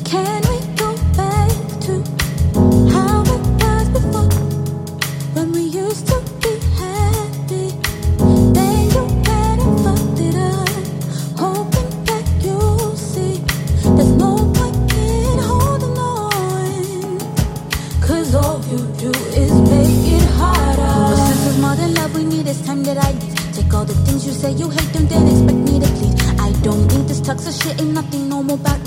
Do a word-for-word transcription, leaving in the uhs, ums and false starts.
Can we go back to how it was before, when we used to be happy? Then you had and fucked it up, hoping that you'll see there's no point in holding on, cause all you do is make it harder. But since it's more than love we need, it's time that I leave. Take all the things you say you hate them, then expect me to please. I don't think this toxic shit ain't nothing normal about